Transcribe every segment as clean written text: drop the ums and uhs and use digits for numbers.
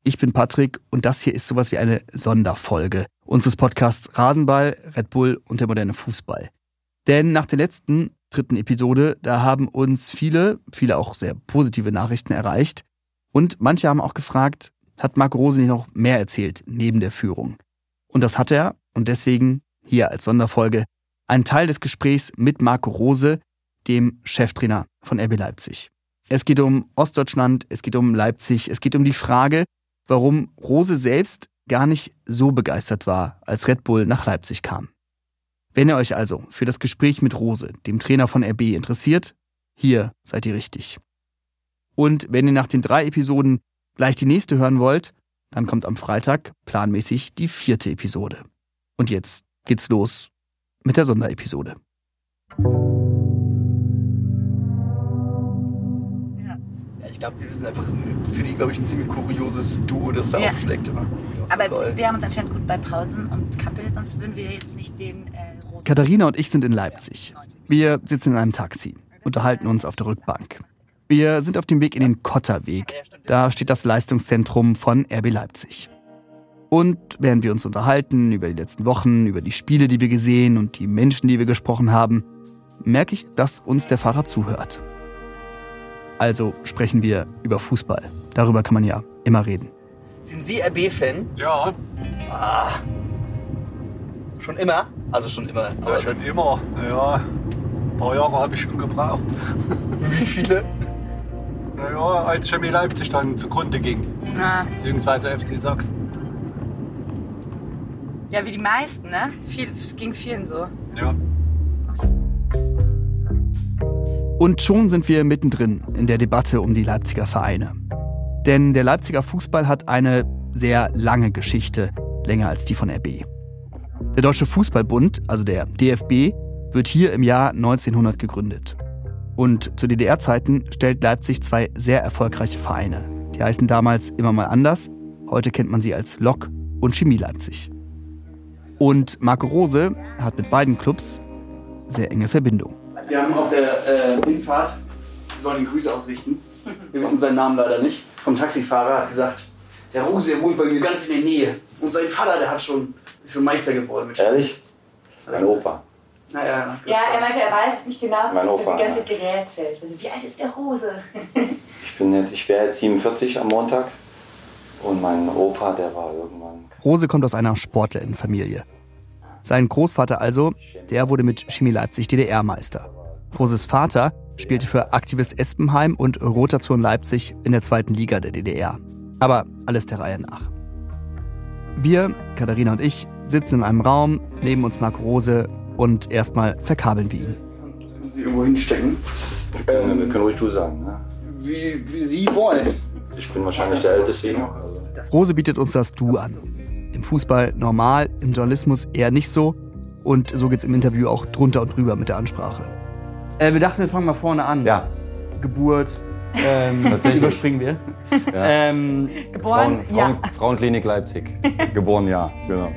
ich bin Patrick und das hier ist sowas wie eine Sonderfolge unseres Podcasts Rasenball, Red Bull und der moderne Fußball. Denn nach der letzten, 3. Episode, da haben uns viele auch sehr positive Nachrichten erreicht. Und manche haben auch gefragt, hat Marco Rose nicht noch mehr erzählt neben der Führung? Und das hat er und deswegen hier als Sonderfolge ein Teil des Gesprächs mit Marco Rose, dem Cheftrainer von RB Leipzig. Es geht um Ostdeutschland, es geht um Leipzig, es geht um die Frage, warum Rose selbst gar nicht so begeistert war, als Red Bull nach Leipzig kam. Wenn ihr euch also für das Gespräch mit Rose, dem Trainer von RB, interessiert, hier seid ihr richtig. Und wenn ihr nach den 3 Episoden gleich die nächste hören wollt, dann kommt am Freitag planmäßig die 4. Episode. Und jetzt geht's los mit der Sonderepisode. Ich glaube, wir sind einfach für die, glaube ich, ein ziemlich kurioses Duo, das da aufschlägt. Immer. Aber wir haben uns anscheinend gut bei Pausen und Kappel, sonst würden wir jetzt nicht den Rosen... Katharina und ich sind in Leipzig. Wir sitzen in einem Taxi, unterhalten uns auf der Rückbank. Wir sind auf dem Weg in den Kotterweg. Da steht das Leistungszentrum von RB Leipzig. Und während wir uns unterhalten über die letzten Wochen, über die Spiele, die wir gesehen und die Menschen, die wir gesprochen haben, merke ich, dass uns der Fahrer zuhört. Also sprechen wir über Fußball. Darüber kann man ja immer reden. Sind Sie RB-Fan? Ja. Schon immer? Also schon immer. Aber schon immer. Ja, ein paar Jahre habe ich schon gebraucht. Wie viele? Naja, als Chemie Leipzig dann zugrunde ging. Beziehungsweise FC Sachsen. Ja, wie die meisten, ne? Es ging vielen so. Ja. Und schon sind wir mittendrin in der Debatte um die Leipziger Vereine. Denn der Leipziger Fußball hat eine sehr lange Geschichte, länger als die von RB. Der Deutsche Fußballbund, also der DFB, wird hier im Jahr 1900 gegründet. Und zu DDR-Zeiten stellt Leipzig 2 sehr erfolgreiche Vereine. Die heißen damals immer mal anders, heute kennt man sie als Lok und Chemie Leipzig. Und Marco Rose hat mit beiden Clubs sehr enge Verbindung. Wir haben auf der Hinfahrt, wir sollen ihm Grüße ausrichten. Wir wissen seinen Namen leider nicht. Vom Taxifahrer hat gesagt, der Rose, der wohnt bei mir ganz in der Nähe. Und sein Vater, der ist schon Meister geworden. Ehrlich? Mein Opa. Naja. Ja, er meinte, er weiß es nicht genau. Mein Opa. Er hat die ganze Zeit gerätselt. Also, wie alt ist der Rose? Ich wäre jetzt 47 am Montag. Und mein Opa, der war irgendwann... Rose kommt aus einer Sportlerinnenfamilie. Sein Großvater also, der wurde mit Chemie Leipzig DDR-Meister. Roses Vater spielte für Aktivist Espenheim und Rotation Leipzig in der 2. Liga der DDR. Aber alles der Reihe nach. Wir, Katharina und ich, sitzen in einem Raum, neben uns Marco Rose und erstmal verkabeln wir ihn. Können Sie irgendwo hinstecken? Wir können ruhig du sagen, ne? Wie Sie wollen. Ich bin wahrscheinlich der Älteste hier. Rose bietet uns das Du an. Im Fußball normal, im Journalismus eher nicht so. Und so geht's im Interview auch drunter und drüber mit der Ansprache. Wir dachten, wir fangen mal vorne an. Ja. Geburt, überspringen wir. Ja. Geboren, Frauenklinik Leipzig. Geboren, ja. Genau.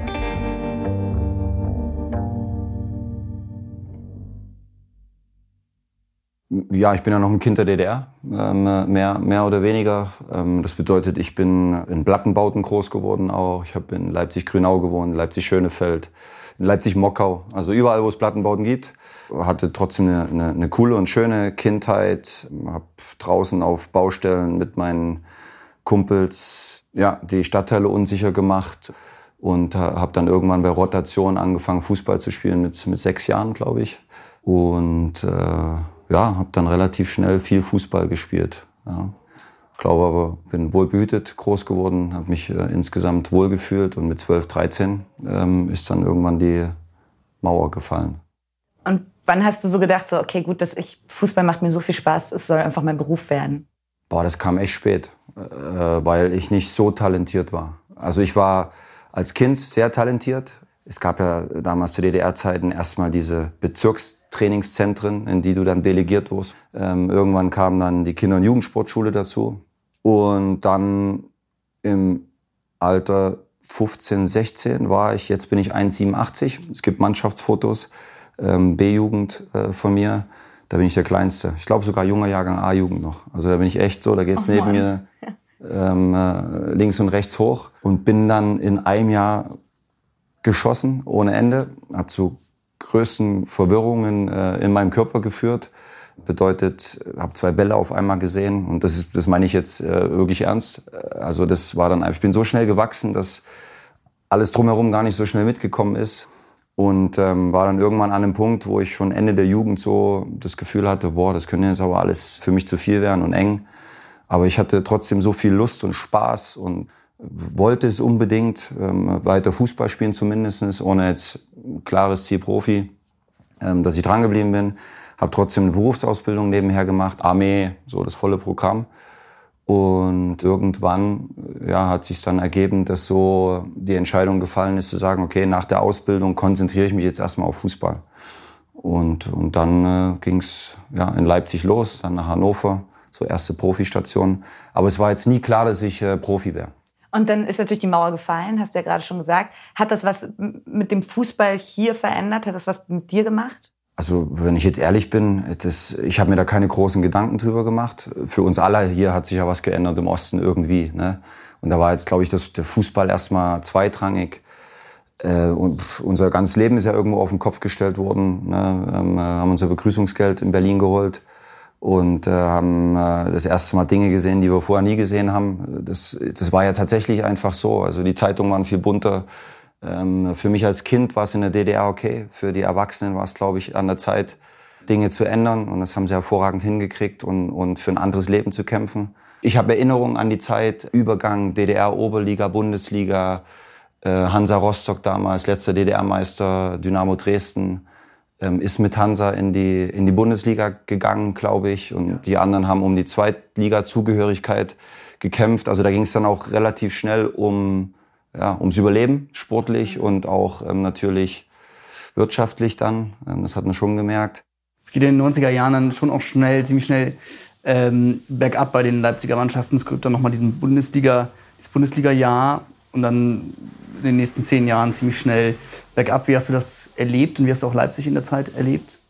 Ja, ich bin ja noch ein Kind der DDR, mehr oder weniger. Das bedeutet, ich bin in Plattenbauten groß geworden auch. Ich habe in Leipzig-Grünau gewohnt, Leipzig-Schönefeld, in Leipzig-Mockau. Also überall, wo es Plattenbauten gibt. Hatte trotzdem eine coole und schöne Kindheit. Habe draußen auf Baustellen mit meinen Kumpels die Stadtteile unsicher gemacht. Und habe dann irgendwann bei Rotation angefangen, Fußball zu spielen mit 6 Jahren, glaube ich. Und habe dann relativ schnell viel Fußball gespielt. Ja. Ich glaube aber, bin wohlbehütet groß geworden, habe mich insgesamt wohlgefühlt und mit 12, 13 ist dann irgendwann die Mauer gefallen. Und wann hast du so gedacht, so, okay, gut, Fußball macht mir so viel Spaß, es soll einfach mein Beruf werden? Das kam echt spät, weil ich nicht so talentiert war. Also ich war als Kind sehr talentiert. Es gab ja damals zu DDR-Zeiten erstmal diese Bezirkstrainingszentren, in die du dann delegiert wurdest. Irgendwann kam dann die Kinder- und Jugendsportschule dazu. Und dann im Alter 15, 16 jetzt bin ich 1,87. Es gibt Mannschaftsfotos, B-Jugend von mir. Da bin ich der Kleinste. Ich glaube sogar junger Jahrgang A-Jugend noch. Also da bin ich echt so, da geht's neben mir links und rechts hoch und bin dann in einem Jahr geschossen ohne Ende. Hat zu größten Verwirrungen in meinem Körper geführt. Bedeutet, habe 2 Bälle auf einmal gesehen und das meine ich jetzt wirklich ernst. Also das war dann, ich bin so schnell gewachsen, dass alles drumherum gar nicht so schnell mitgekommen ist und war dann irgendwann an einem Punkt, wo ich schon Ende der Jugend so das Gefühl hatte, boah, das könnte jetzt aber alles für mich zu viel werden und eng. Aber ich hatte trotzdem so viel Lust und Spaß und wollte es unbedingt weiter Fußball spielen zumindest, ohne jetzt klares Ziel Profi, dass ich dran geblieben bin. Habe trotzdem eine Berufsausbildung nebenher gemacht, Armee, so das volle Programm. Und irgendwann hat sich dann ergeben, dass so die Entscheidung gefallen ist, zu sagen, okay, nach der Ausbildung konzentriere ich mich jetzt erstmal auf Fußball. Und dann ging's in Leipzig los, dann nach Hannover, so erste Profistation. Aber es war jetzt nie klar, dass ich Profi wäre. Und dann ist natürlich die Mauer gefallen, hast du ja gerade schon gesagt. Hat das was mit dem Fußball hier verändert? Hat das was mit dir gemacht? Also wenn ich jetzt ehrlich bin, ich habe mir da keine großen Gedanken drüber gemacht. Für uns alle hier hat sich ja was geändert im Osten irgendwie. Ne? Und da war jetzt, glaube ich, der Fußball erstmal zweitrangig. Und unser ganzes Leben ist ja irgendwo auf den Kopf gestellt worden. Ne? Haben unser Begrüßungsgeld in Berlin geholt und haben das erste Mal Dinge gesehen, die wir vorher nie gesehen haben. Das war ja tatsächlich einfach so. Also die Zeitungen waren viel bunter. Für mich als Kind war es in der DDR okay. Für die Erwachsenen war es, glaube ich, an der Zeit, Dinge zu ändern. Und das haben sie hervorragend hingekriegt und für ein anderes Leben zu kämpfen. Ich habe Erinnerungen an die Zeit, Übergang DDR-Oberliga, Bundesliga, Hansa Rostock damals, letzter DDR-Meister, Dynamo Dresden, ist mit Hansa in die Bundesliga gegangen, glaube ich. Und die anderen haben um die Zweitliga-Zugehörigkeit gekämpft. Also da ging es dann auch relativ schnell ums Überleben, sportlich und auch natürlich wirtschaftlich dann. Das hat man schon gemerkt. Es geht in den 90er Jahren dann schon auch ziemlich schnell bergab bei den Leipziger Mannschaften. Es gibt dann nochmal dieses Bundesliga-Jahr und dann in den nächsten 10 Jahren ziemlich schnell bergab. Wie hast du das erlebt und wie hast du auch Leipzig in der Zeit erlebt?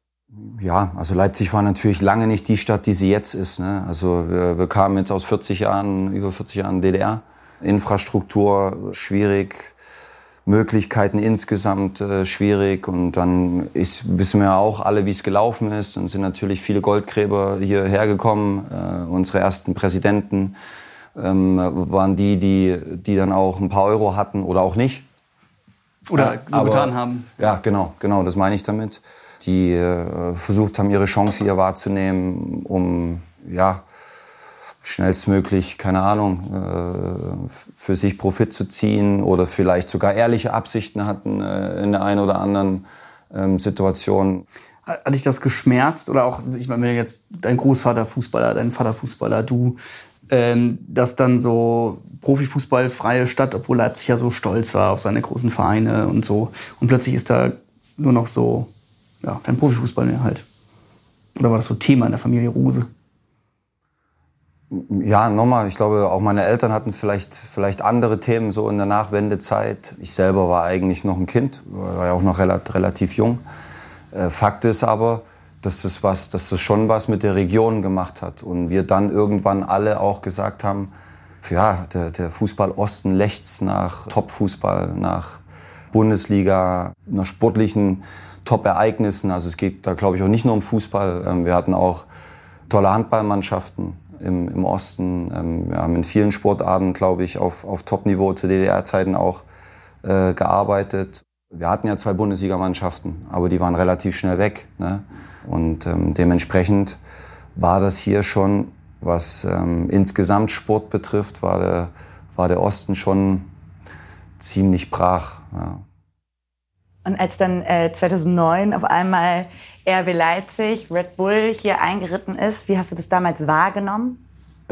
Ja, also Leipzig war natürlich lange nicht die Stadt, die sie jetzt ist. Ne? Also wir kamen jetzt aus über 40 Jahren DDR. Infrastruktur schwierig, Möglichkeiten insgesamt schwierig. Und dann wissen wir ja auch alle, wie es gelaufen ist. Und sind natürlich viele Goldgräber hierher gekommen. Unsere ersten Präsidenten waren die dann auch ein paar Euro hatten oder auch nicht. Oder so getan haben. Ja, genau, das meine ich damit. Die versucht haben, ihre Chance hier wahrzunehmen, um schnellstmöglich, keine Ahnung, für sich Profit zu ziehen oder vielleicht sogar ehrliche Absichten hatten in der einen oder anderen Situation. Hat dich das geschmerzt? Oder auch, ich meine, wenn jetzt dein Großvater Fußballer, dein Vater Fußballer, du, dass dann so Profifußball, freie Stadt, obwohl Leipzig ja so stolz war auf seine großen Vereine und so. Und plötzlich ist da nur noch so, kein Profifußball mehr halt. Oder war das so Thema in der Familie Rose? Ja, nochmal, ich glaube, auch meine Eltern hatten vielleicht andere Themen so in der Nachwendezeit. Ich selber war eigentlich noch ein Kind, war ja auch noch relativ jung. Fakt ist aber, dass das schon was mit der Region gemacht hat. Und wir dann irgendwann alle auch gesagt haben, der Fußball Osten lechzt nach Top-Fußball, nach Bundesliga, nach sportlichen Top-Ereignissen. Also es geht da, glaube ich, auch nicht nur um Fußball. Wir hatten auch tolle Handballmannschaften im Osten. Wir haben in vielen Sportarten, glaube ich, auf Top-Niveau zu DDR-Zeiten auch gearbeitet. Wir hatten ja 2 Bundesligamannschaften, aber die waren relativ schnell weg. Ne? Und dementsprechend war das hier schon, was insgesamt Sport betrifft, war der Osten schon ziemlich brach. Ja. Und als dann 2009 auf einmal RB Leipzig, Red Bull hier eingeritten ist, wie hast du das damals wahrgenommen?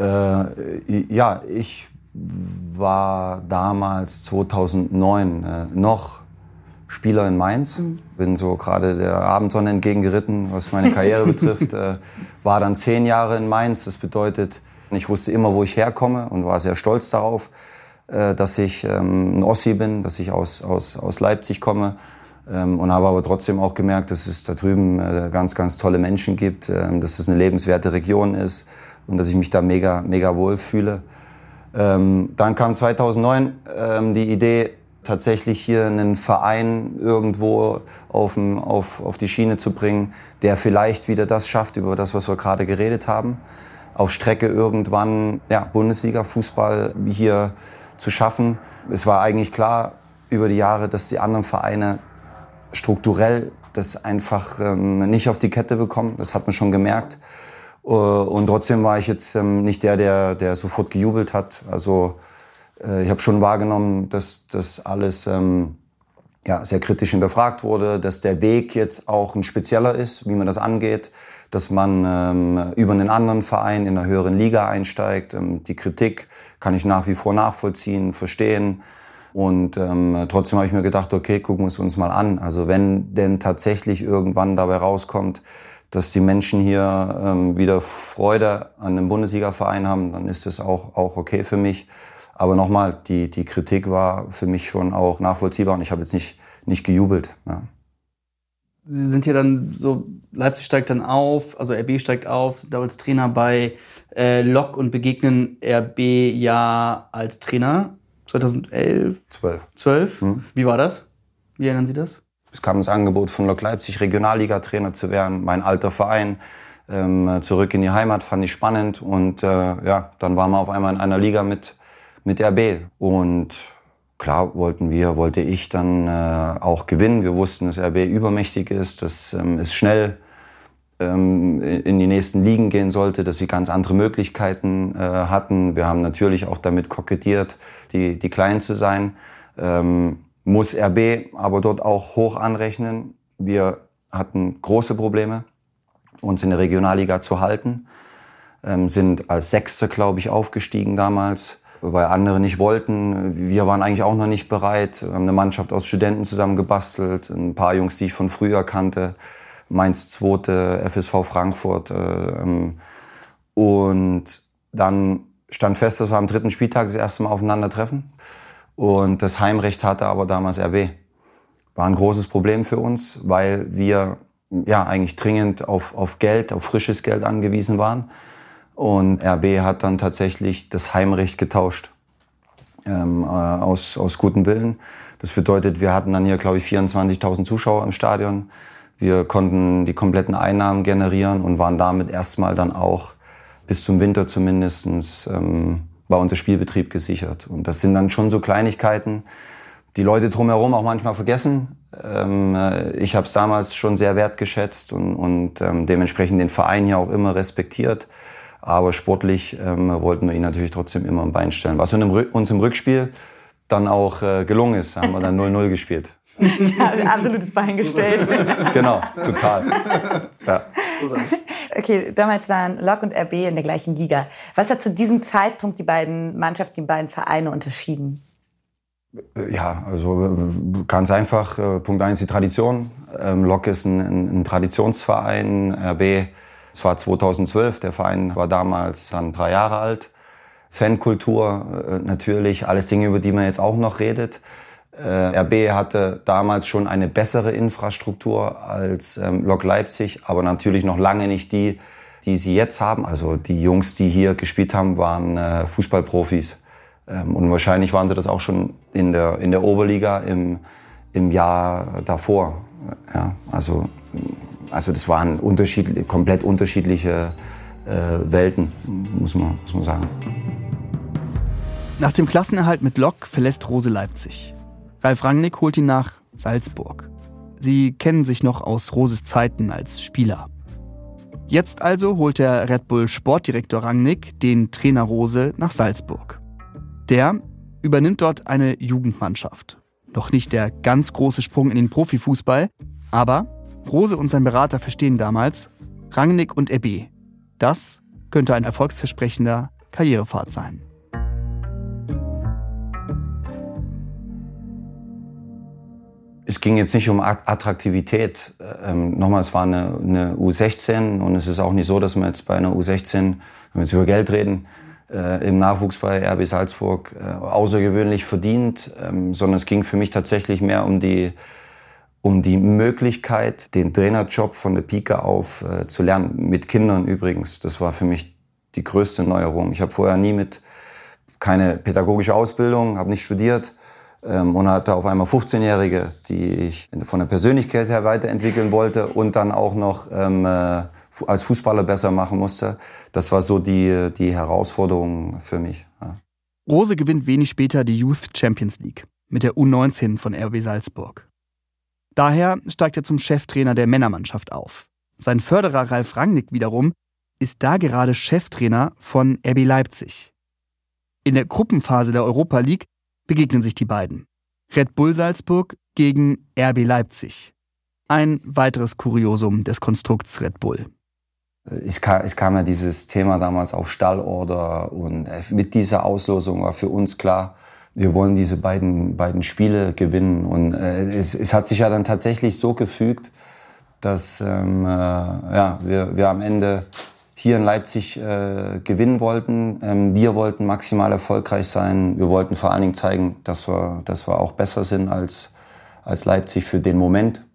Ich war damals 2009 noch Spieler in Mainz. Bin so gerade der Abendsonne entgegengeritten, was meine Karriere betrifft. War dann 10 Jahre in Mainz. Das bedeutet, ich wusste immer, wo ich herkomme und war sehr stolz darauf, dass ich ein Ossi bin, dass ich aus Leipzig komme. Und habe aber trotzdem auch gemerkt, dass es da drüben ganz, ganz tolle Menschen gibt, dass es eine lebenswerte Region ist und dass ich mich da mega, mega wohl fühle. Dann kam 2009 die Idee, tatsächlich hier einen Verein irgendwo auf die Schiene zu bringen, der vielleicht wieder das schafft, über das, was wir gerade geredet haben, auf Strecke irgendwann Bundesliga-Fußball hier zu schaffen. Es war eigentlich klar über die Jahre, dass die anderen Vereine strukturell das einfach nicht auf die Kette bekommen. Das hat man schon gemerkt. Und trotzdem war ich jetzt nicht der sofort gejubelt hat. Also ich habe schon wahrgenommen, dass das alles sehr kritisch hinterfragt wurde, dass der Weg jetzt auch ein spezieller ist, wie man das angeht, dass man über einen anderen Verein in einer höheren Liga einsteigt. Die Kritik kann ich nach wie vor nachvollziehen, verstehen. Und trotzdem habe ich mir gedacht, okay, gucken wir es uns mal an. Also wenn denn tatsächlich irgendwann dabei rauskommt, dass die Menschen hier wieder Freude an einem Bundesliga-Verein haben, dann ist das auch okay für mich. Aber nochmal, die Kritik war für mich schon auch nachvollziehbar und ich habe jetzt nicht gejubelt. Ja. Sie sind hier dann so, Leipzig steigt dann auf, also RB steigt auf, sind da als Trainer bei Lok und begegnen RB ja als Trainer 2011? 12. Wie war das? Wie erinnern Sie das? Es kam das Angebot von Lok Leipzig, Regionalliga-Trainer zu werden, mein alter Verein. Zurück in die Heimat fand ich spannend und dann waren wir auf einmal in einer Liga mit RB. Und klar wollte ich dann auch gewinnen. Wir wussten, dass RB übermächtig ist, dass es schnell in die nächsten Ligen gehen sollte, dass sie ganz andere Möglichkeiten hatten. Wir haben natürlich auch damit kokettiert, die klein zu sein. Muss RB aber dort auch hoch anrechnen. Wir hatten große Probleme, uns in der Regionalliga zu halten. Sind als Sechster, glaube ich, aufgestiegen damals, weil andere nicht wollten. Wir waren eigentlich auch noch nicht bereit. Wir haben eine Mannschaft aus Studenten zusammengebastelt, ein paar Jungs, die ich von früher kannte. Mainz 2., FSV Frankfurt. Und dann stand fest, dass wir am 3. Spieltag das erste Mal aufeinandertreffen. Und das Heimrecht hatte aber damals RB. War ein großes Problem für uns, weil wir eigentlich dringend auf Geld, auf frisches Geld angewiesen waren. Und RB hat dann tatsächlich das Heimrecht getauscht, aus gutem Willen. Das bedeutet, wir hatten dann hier, glaube ich, 24.000 Zuschauer im Stadion. Wir konnten die kompletten Einnahmen generieren und waren damit erstmal dann auch bis zum Winter zumindest war unser Spielbetrieb gesichert. Und das sind dann schon so Kleinigkeiten, die Leute drumherum auch manchmal vergessen. Ich habe es damals schon sehr wertgeschätzt und dementsprechend den Verein hier auch immer respektiert. Aber sportlich wollten wir ihn natürlich trotzdem immer am Bein stellen. Was uns im Rückspiel dann auch gelungen ist, haben wir dann 0-0 gespielt. Ja, absolutes Bein gestellt. Genau, total. Ja. Okay, damals waren Lok und RB in der gleichen Liga. Was hat zu diesem Zeitpunkt die beiden Mannschaften, die beiden Vereine unterschieden? Ja, also ganz einfach. Punkt 1, die Tradition. Lok ist ein Traditionsverein. RB, es war 2012, der Verein war damals dann 3 Jahre alt. Fankultur natürlich, alles Dinge, über die man jetzt auch noch redet. RB hatte damals schon eine bessere Infrastruktur als Lok Leipzig, aber natürlich noch lange nicht die sie jetzt haben. Also die Jungs, die hier gespielt haben, waren Fußballprofis. Und wahrscheinlich waren sie das auch schon in der Oberliga im Jahr davor. Ja, also das waren komplett unterschiedliche Welten, muss man sagen. Nach dem Klassenerhalt mit Lok verlässt Rose Leipzig. Ralf Rangnick holt ihn nach Salzburg. Sie kennen sich noch aus Roses Zeiten als Spieler. Jetzt also holt der Red Bull Sportdirektor Rangnick den Trainer Rose nach Salzburg. Der übernimmt dort eine Jugendmannschaft. Noch nicht der ganz große Sprung in den Profifußball, aber Rose und sein Berater verstehen damals, Rangnick und RB, das könnte ein erfolgsversprechender Karrierepfad sein. Es ging jetzt nicht um Attraktivität. Nochmal, es war eine U16 und es ist auch nicht so, dass man jetzt bei einer U16, wenn wir jetzt über Geld reden, im Nachwuchs bei RB Salzburg außergewöhnlich verdient, sondern es ging für mich tatsächlich mehr um die Möglichkeit, den Trainerjob von der Pike auf zu lernen, mit Kindern übrigens. Das war für mich die größte Neuerung. Ich habe vorher nie mit keine pädagogische Ausbildung, habe nicht studiert und hatte auf einmal 15-Jährige, die ich von der Persönlichkeit her weiterentwickeln wollte und dann auch noch als Fußballer besser machen musste. Das war so die Herausforderung für mich. Ja. Rose gewinnt wenig später die Youth Champions League mit der U19 von RB Salzburg. Daher steigt er zum Cheftrainer der Männermannschaft auf. Sein Förderer Ralf Rangnick wiederum ist da gerade Cheftrainer von RB Leipzig. In der Gruppenphase der Europa League begegnen sich die beiden. Red Bull Salzburg gegen RB Leipzig. Ein weiteres Kuriosum des Konstrukts Red Bull. Es kam ja dieses Thema damals auf Stallorder und mit dieser Auslosung war für uns klar, wir wollen diese beiden Spiele gewinnen. Und es hat sich ja dann tatsächlich so gefügt, dass wir am Ende hier in Leipzig gewinnen wollten. Wir wollten maximal erfolgreich sein. Wir wollten vor allen Dingen zeigen, dass wir auch besser sind als Leipzig für den Moment.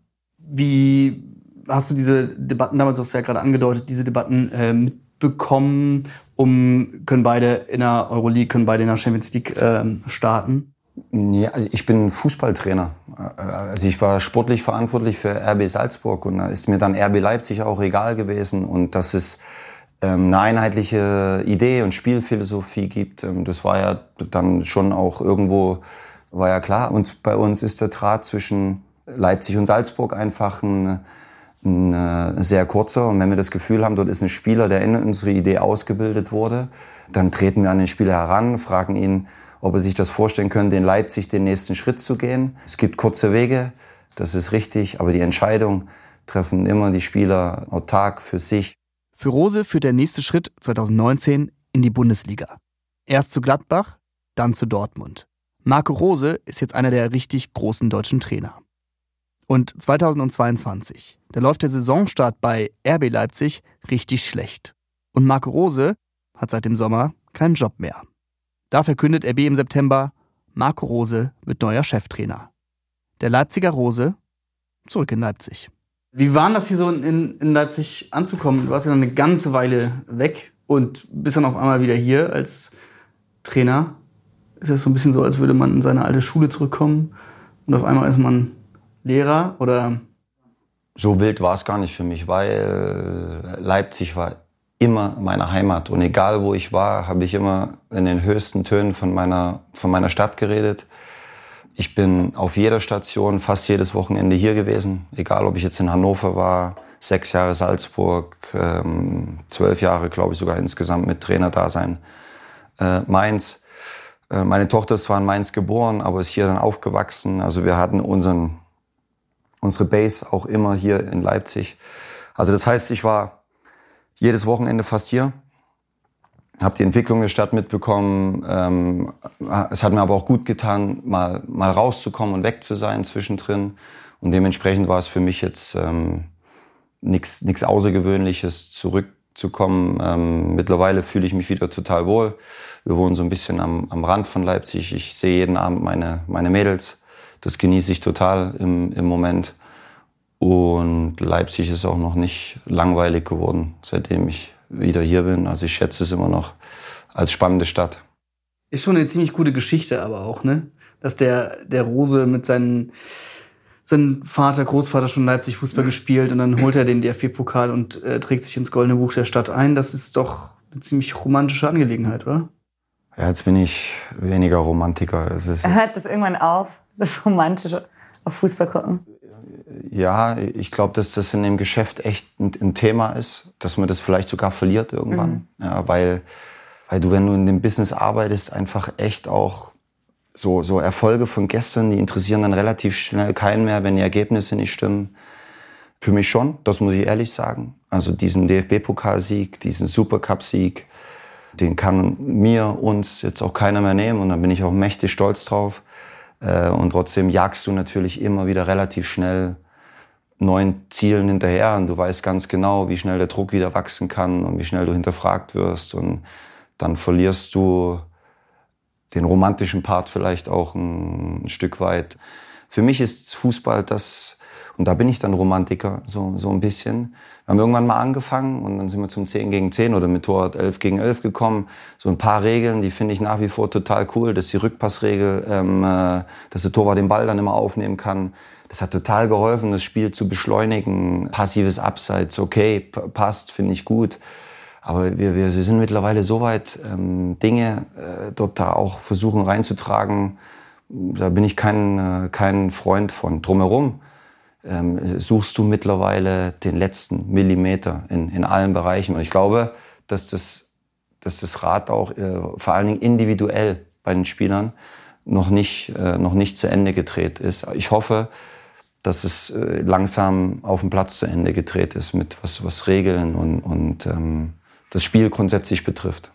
Wie hast du diese Debatten damals, du hast ja gerade angedeutet, diese Debatten mitbekommen, können beide in der Euroleague, können beide in der Champions League starten? Ja, ich bin Fußballtrainer. Also ich war sportlich verantwortlich für RB Salzburg und da ist mir dann RB Leipzig auch egal gewesen. Und dass es eine einheitliche Idee und Spielphilosophie gibt, das war ja dann schon auch irgendwo, war ja klar. Und bei uns ist der Draht zwischen Leipzig und Salzburg einfach ein sehr kurzer. Und wenn wir das Gefühl haben, dort ist ein Spieler, der in unsere Idee ausgebildet wurde, dann treten wir an den Spieler heran, fragen ihn, ob er sich das vorstellen könnte, in Leipzig den nächsten Schritt zu gehen. Es gibt kurze Wege, das ist richtig, aber die Entscheidung treffen immer die Spieler autark für sich. Für Rose führt der nächste Schritt 2019 in die Bundesliga. Erst zu Gladbach, dann zu Dortmund. Marco Rose ist jetzt einer der richtig großen deutschen Trainer. Und 2022, da läuft der Saisonstart bei RB Leipzig richtig schlecht. Und Marco Rose hat seit dem Sommer keinen Job mehr. Da verkündet RB im September, Marco Rose wird neuer Cheftrainer. Der Leipziger Rose zurück in Leipzig. Wie war das hier so in Leipzig anzukommen? Du warst ja eine ganze Weile weg und bist dann auf einmal wieder hier als Trainer. Ist das so ein bisschen so, als würde man in seine alte Schule zurückkommen und auf einmal ist man Lehrer, oder? So wild war es gar nicht für mich, weil Leipzig war immer meine Heimat. Und egal wo ich war, habe ich immer in den höchsten Tönen von meiner Stadt geredet. Ich bin auf jeder Station, fast jedes Wochenende hier gewesen. Egal, ob ich jetzt in Hannover war, 6 Jahre Salzburg, 12 Jahre, glaube ich, sogar insgesamt mit Trainerdasein. Mainz. Meine Tochter ist zwar in Mainz geboren, aber ist hier dann aufgewachsen. Also wir hatten unsere Base auch immer hier in Leipzig. Also das heißt, ich war jedes Wochenende fast hier, habe die Entwicklung der Stadt mitbekommen. Es hat mir aber auch gut getan, mal rauszukommen und weg zu sein zwischendrin. Und dementsprechend war es für mich jetzt nichts Außergewöhnliches, zurückzukommen. Mittlerweile fühle ich mich wieder total wohl. Wir wohnen so ein bisschen am Rand von Leipzig. Ich sehe jeden Abend meine Mädels. Das genieße ich total im Moment. Und Leipzig ist auch noch nicht langweilig geworden, seitdem ich wieder hier bin. Also ich schätze es immer noch als spannende Stadt. Ist schon eine ziemlich gute Geschichte aber auch, ne? Dass der Rose mit seinem Vater, Großvater schon Leipzig Fußball gespielt und dann holt er den DFB-Pokal und trägt sich ins Goldene Buch der Stadt ein. Das ist doch eine ziemlich romantische Angelegenheit, oder? Ja, jetzt bin ich weniger Romantiker. Hört das irgendwann auf, das Romantische auf Fußball gucken? Ja, ich glaube, dass das in dem Geschäft echt ein Thema ist, dass man das vielleicht sogar verliert irgendwann. Mhm. Ja, weil du, wenn du in dem Business arbeitest, einfach echt auch so Erfolge von gestern, die interessieren dann relativ schnell keinen mehr, wenn die Ergebnisse nicht stimmen. Für mich schon, das muss ich ehrlich sagen. Also diesen DFB-Pokalsieg, diesen Supercup-Sieg, den kann uns jetzt auch keiner mehr nehmen und da bin ich auch mächtig stolz drauf. Und trotzdem jagst du natürlich immer wieder relativ schnell neuen Zielen hinterher und du weißt ganz genau, wie schnell der Druck wieder wachsen kann und wie schnell du hinterfragt wirst und dann verlierst du den romantischen Part vielleicht auch ein Stück weit. Für mich ist Fußball das, Und da bin ich dann Romantiker, so ein bisschen. Wir haben irgendwann mal angefangen und dann sind wir zum 10 gegen 10 oder mit Tor 11 gegen 11 gekommen. So ein paar Regeln, die finde ich nach wie vor total cool. Das ist die Rückpassregel, dass der Torwart den Ball dann immer aufnehmen kann. Das hat total geholfen, das Spiel zu beschleunigen. Passives Abseits, okay, passt, finde ich gut. Aber wir sind mittlerweile so weit, Dinge dort da auch versuchen reinzutragen. Da bin ich kein Freund von. Drumherum suchst du mittlerweile den letzten Millimeter in allen Bereichen. Und ich glaube, dass das Rad auch vor allen Dingen individuell bei den Spielern noch nicht zu Ende gedreht ist. Ich hoffe, dass es langsam auf dem Platz zu Ende gedreht ist, mit was Regeln und das Spiel grundsätzlich betrifft.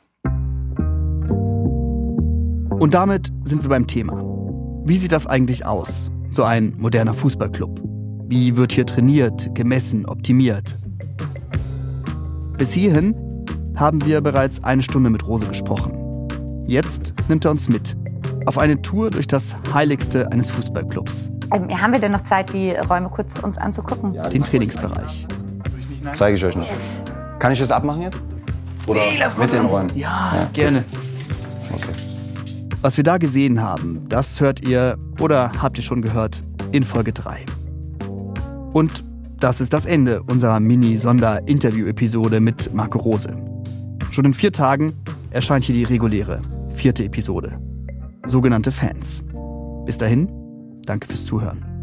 Und damit sind wir beim Thema. Wie sieht das eigentlich aus, so ein moderner Fußballclub? Wie wird hier trainiert, gemessen, optimiert? Bis hierhin haben wir bereits 1 Stunde mit Rose gesprochen. Jetzt nimmt er uns mit auf eine Tour durch das Heiligste eines Fußballclubs. Haben wir denn noch Zeit, die Räume kurz uns anzugucken? Den Trainingsbereich. Zeige ich euch noch. Yes. Kann ich das abmachen jetzt? Oder mit den Räumen? Ja, gerne. Okay. Was wir da gesehen haben, das hört ihr oder habt ihr schon gehört in Folge 3. Und das ist das Ende unserer Mini-Sonder-Interview-Episode mit Marco Rose. Schon in 4 Tagen erscheint hier die reguläre 4. Episode. Sogenannte Fans. Bis dahin, danke fürs Zuhören.